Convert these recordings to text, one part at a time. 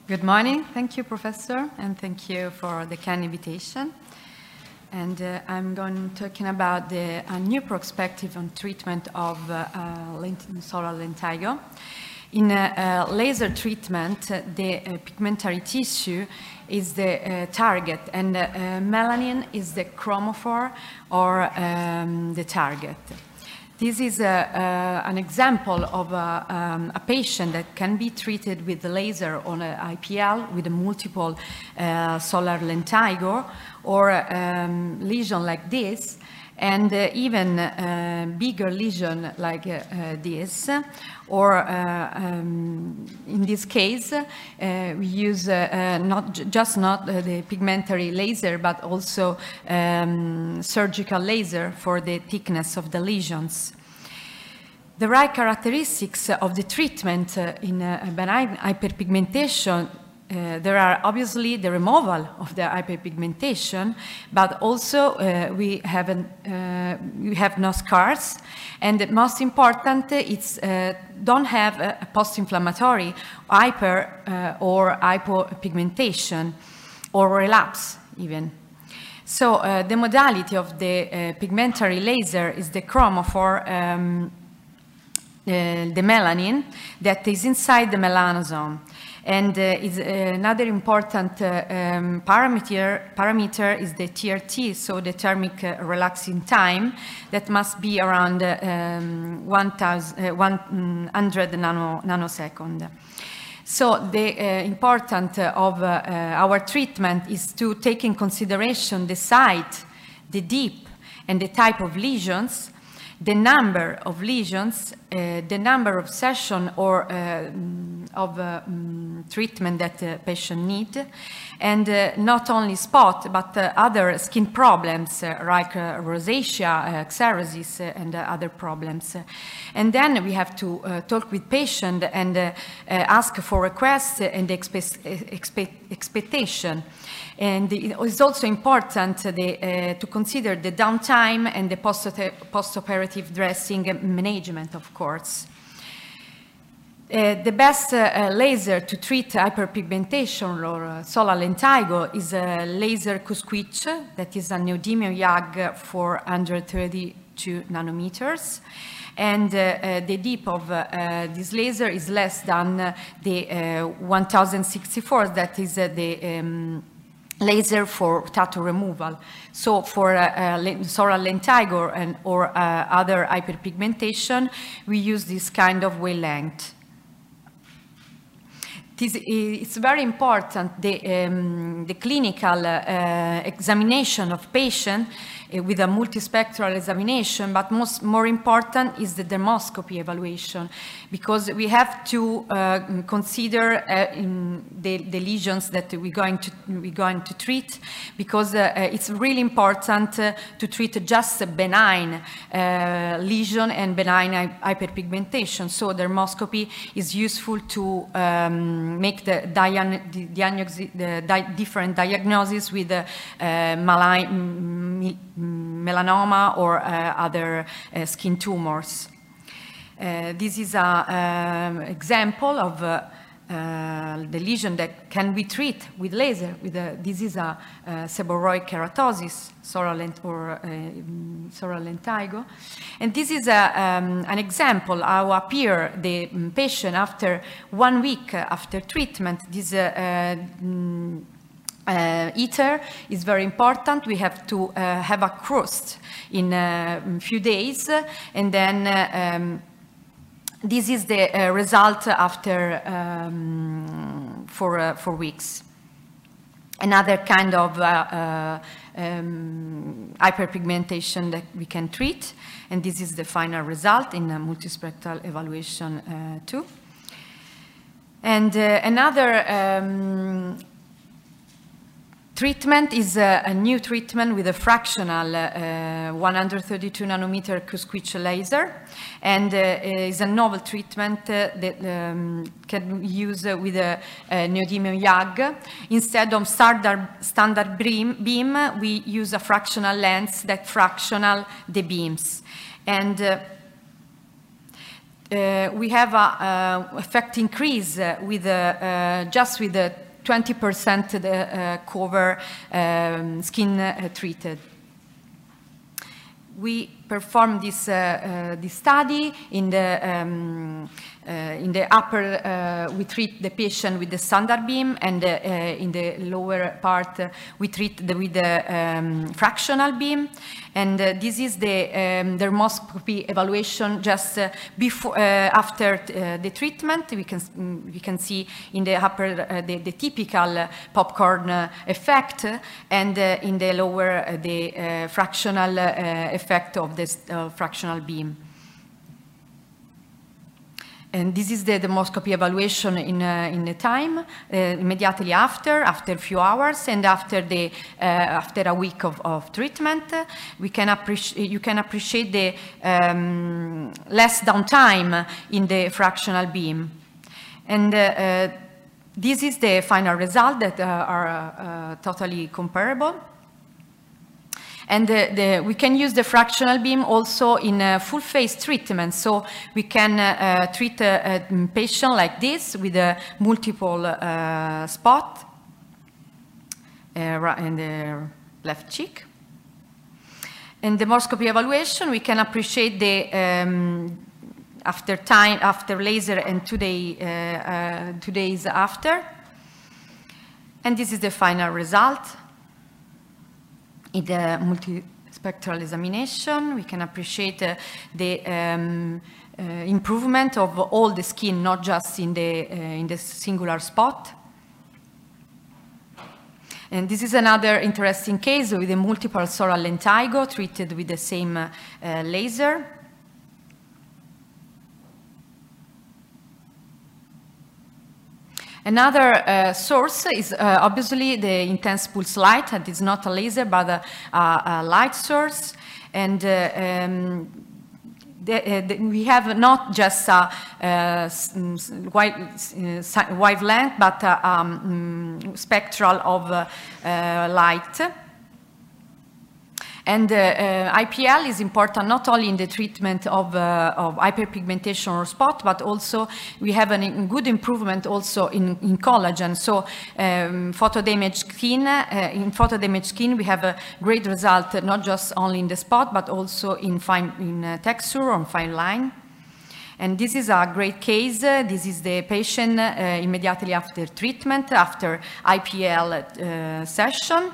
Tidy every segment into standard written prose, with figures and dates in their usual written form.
Good morning. Thank you, Professor, and thank you for the kind invitation. And I'm going talking about a new perspective on treatment of solar lentigo. In laser treatment, the pigmentary tissue is the target, and melanin is the chromophore or the target. This is an example of a patient that can be treated with the laser on an IPL with a multiple solar lentigo or lesion like this, and even bigger lesion like this, or in this case, we use not the pigmentary laser, but also surgical laser for the thickness of the lesions. The right characteristics of the treatment in benign hyperpigmentation, there are obviously the removal of the hyperpigmentation, but also we have no scars, and the most important, it's don't have a post-inflammatory hyper or hypopigmentation or relapse even. So the modality of the pigmentary laser is the chromophore, the melanin that is inside the melanosome. And is another important parameter is the TRT, so the thermic relaxing time, that must be around 100 nanoseconds. So the important of our treatment is to take in consideration the site, the depth, and the type of lesions, the number of lesions, the number of sessions or of treatment that the patient needs, and not only spot, but other skin problems like rosacea, xerosis, and other problems. And then we have to talk with patient and ask for requests and expectation. And it is also important to consider the downtime and the post-operative dressing management, of course. The best laser to treat hyperpigmentation or solar lentigo is a laser Q-switch, that is a neodymium YAG 432 nanometers. And the depth of this laser is less than the 1064, that is the laser for tattoo removal. So for solar lentigo or other hyperpigmentation, we use this kind of wavelength. It's very important, the clinical examination of patient with a multispectral examination, but more important is the dermoscopy evaluation, because we have to consider the lesions that we're going to treat, because it's really important to treat just a benign lesion and benign hyperpigmentation. So dermoscopy is useful to make the different diagnosis with melanoma or other skin tumors. This is an example of the lesion that can be treated with laser. This is a seborrhoic keratosis, solar lentigo. And this is an example how appear the patient after 1 week after treatment. This ether is very important. We have to have a crust in a few days, and then this is the result after 4 weeks. Another kind of hyperpigmentation that we can treat, and this is the final result in a multispectral evaluation too. And another treatment is a new treatment with a fractional 132 nanometer Q-switch laser, and is a novel treatment that can be used with a neodymium YAG. Instead of standard beam, we use a fractional lens that fractional the beams. And we have a effect increase with just with the 20% cover skin treated. We performed this study in the upper, we treat the patient with the standard beam, and in the lower part, we treat with the fractional beam. And this is the dermoscopy evaluation just before, after the treatment. We can see in the upper the typical popcorn effect, and in the lower the fractional effect of this fractional beam. And this is the dermoscopy evaluation in the time, immediately after a few hours, and after a week of treatment. You can appreciate the less downtime in the fractional beam. And this is the final result that are totally comparable. And we can use the fractional beam also in full face treatment. So we can treat a patient like this with a multiple spot in the left cheek. In dermoscopy evaluation, we can appreciate the after laser and 2 days after. And this is the final result. In the multispectral examination, we can appreciate the improvement of all the skin, not just in the singular spot. And this is another interesting case with a multiple soral lentigo treated with the same laser. Another source is obviously the intense pulse light. It is not a laser, but a light source. And we have not just a wavelength, but spectral of light. And IPL is important not only in the treatment of hyperpigmentation or spot, but also we have a good improvement also in collagen. So photodamaged skin, in photodamaged skin, we have a great result, not just only in the spot, but also in texture or fine line. And this is a great case. This is the patient immediately after treatment, after IPL session.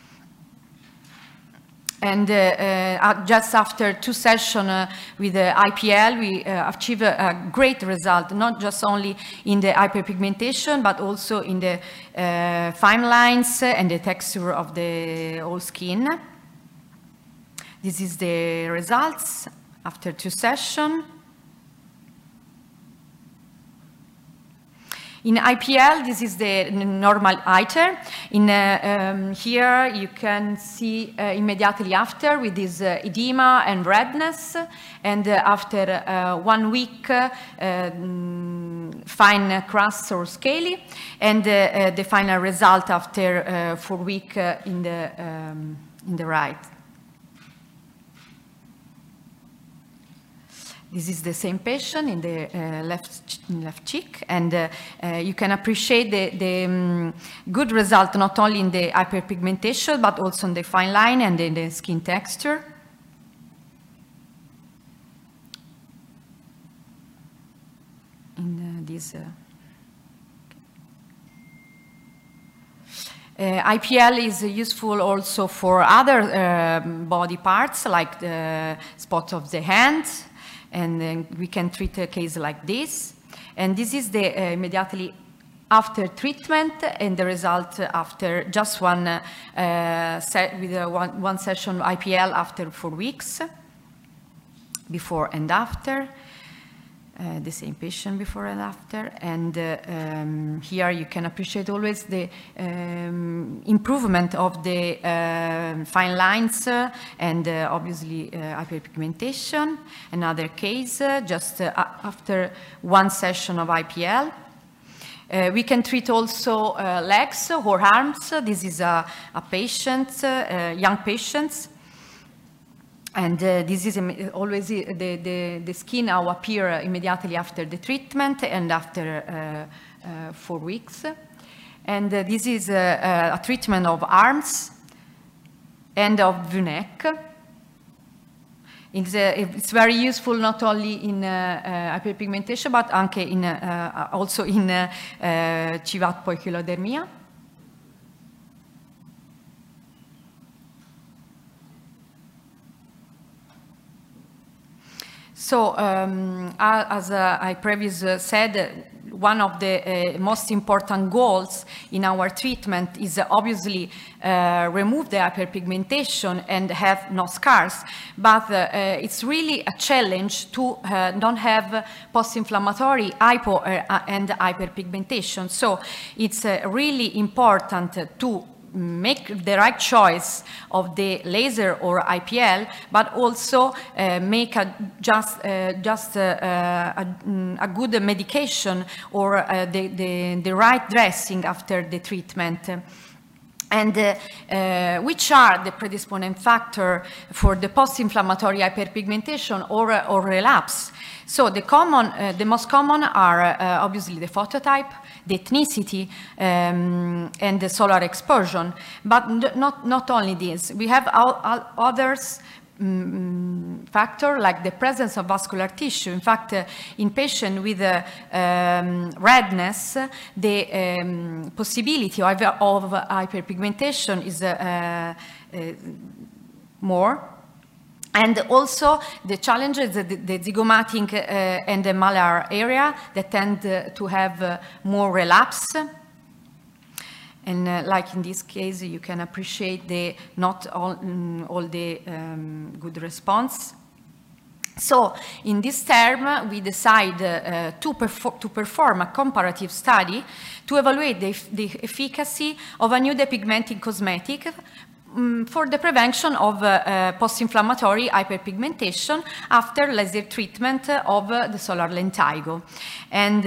And just after 2 sessions with the IPL, we achieve a great result, not just only in the hyperpigmentation, but also in the fine lines and the texture of the whole skin. This is the results after 2 sessions. In IPL, this is the normal iter. Here you can see immediately after with this edema and redness, and after 1 week fine crust or scaly, and the final result after 4 weeks in the right. This is the same patient in the left cheek, and you can appreciate the good result not only in the hyperpigmentation, but also in the fine line and in the skin texture. In this IPL is useful also for other body parts, like the spots of the hands. And then we can treat a case like this. And this is the immediately after treatment, and the result after just one session IPL after 4 weeks, before and after. The same patient before and after. And here you can appreciate always the improvement of the fine lines and obviously hyperpigmentation. Another case, just after 1 session of IPL. We can treat also legs or arms. This is a patient, young patient. And this is always the skin will appear immediately after the treatment and after 4 weeks. And this is a treatment of arms and of the neck. It's very useful not only in hyperpigmentation, but anche also in CVAD poikilodermia. So, as I previously said, one of the most important goals in our treatment is obviously remove the hyperpigmentation and have no scars, but it's really a challenge to don't have post-inflammatory hypo and hyperpigmentation. So it's really important to make the right choice of the laser or IPL, but also make a good medication or the right dressing after the treatment. And which are the predisposing factors for the post-inflammatory hyperpigmentation or relapse? So the most common are obviously the phototype, the ethnicity, and the solar exposure. But not only this, we have others factor like the presence of vascular tissue. In fact, in patients with redness, the possibility of hyperpigmentation is more. And also the challenges, the zygomatic and the malar area that tend to have more relapse. And like in this case, you can appreciate not all the good response. So in this term, we decide to perform a comparative study to evaluate the efficacy of a new depigmenting cosmetic for the prevention of post-inflammatory hyperpigmentation after laser treatment of the solar lentigo. And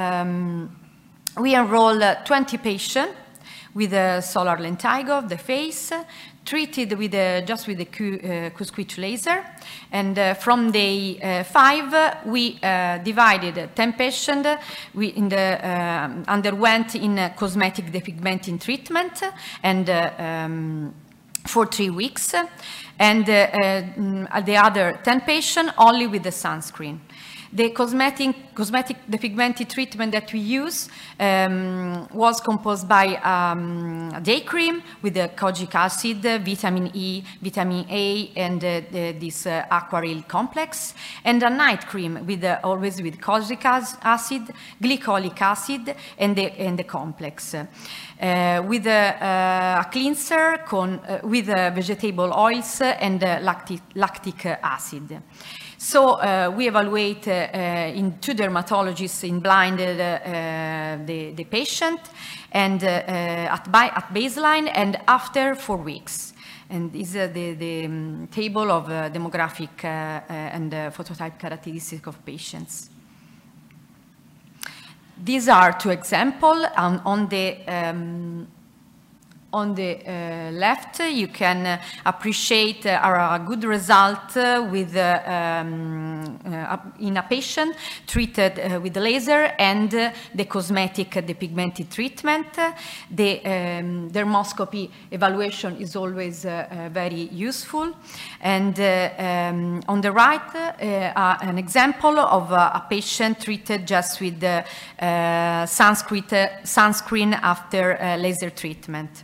we enroll 20 patients with a solar lentigo of the face, treated with just with the Q-switch laser. And from day 5, we divided 10 patients. We underwent in cosmetic depigmenting treatment and for 3 weeks, and the other 10 patients only with the sunscreen. The cosmetic depigmenting treatment that we use was composed by a day cream with the kojic acid, vitamin E, vitamin A, and this aquaryl complex, and a night cream with always with kojic acid, glycolic acid, and the complex. With a cleanser with vegetable oils and lactic acid. So we evaluate in 2 dermatologists in blinded the patient and at baseline and after 4 weeks. And this is the table of demographic and phototype characteristics of patients. These are 2 examples. On the left, you can appreciate a good result with in a patient treated with the laser and the cosmetic depigmented treatment. The dermoscopy evaluation is always very useful. And on the right, an example of a patient treated just with the sunscreen after laser treatment.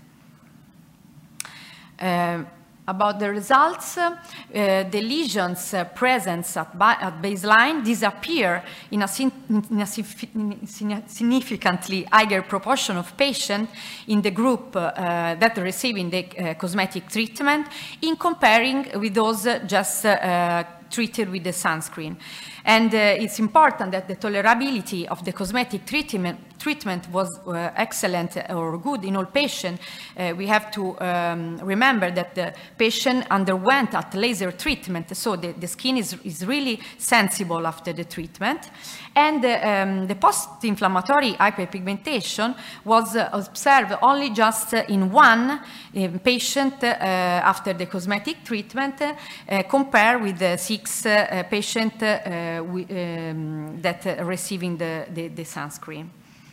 About the results, the lesions present at baseline disappear in a significantly higher proportion of patients in the group that are receiving the cosmetic treatment in comparing with those just treated with the sunscreen. And it's important that the tolerability of the cosmetic treatment treatment was excellent or good in all patients, we have to remember that the patient underwent at laser treatment, so the skin is really sensible after the treatment. And the post-inflammatory hyperpigmentation was observed only just in one patient after the cosmetic treatment, compared with the 6 patients that receiving the sunscreen.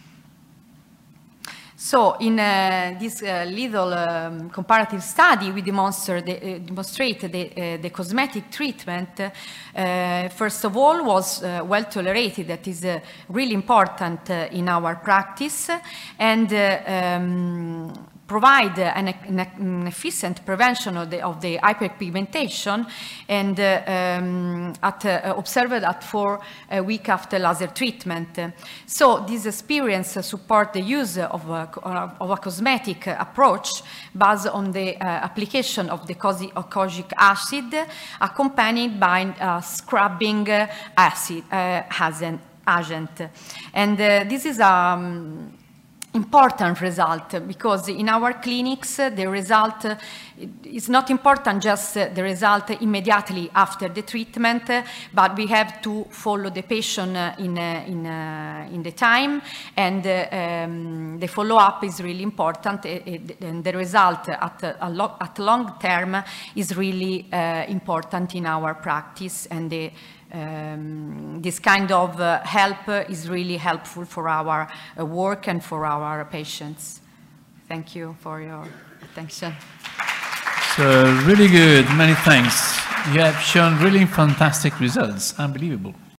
So in this little comparative study, we demonstrated the cosmetic treatment, first of all, was well tolerated. That is really important in our practice, and provide an efficient prevention of the hyperpigmentation, and observed at 4 weeks after laser treatment. So this experience support the use of a cosmetic approach based on the application of the kojic acid, accompanied by scrubbing agent. And this is important result, because in our clinics the result is not important just the result immediately after the treatment, but we have to follow the patient in the time, and the follow-up is really important, and the result at long term is really important in our practice, and this kind of help is really helpful for our work and for our patients. Thank you for your attention. So really good, many thanks. You have shown really fantastic results, unbelievable.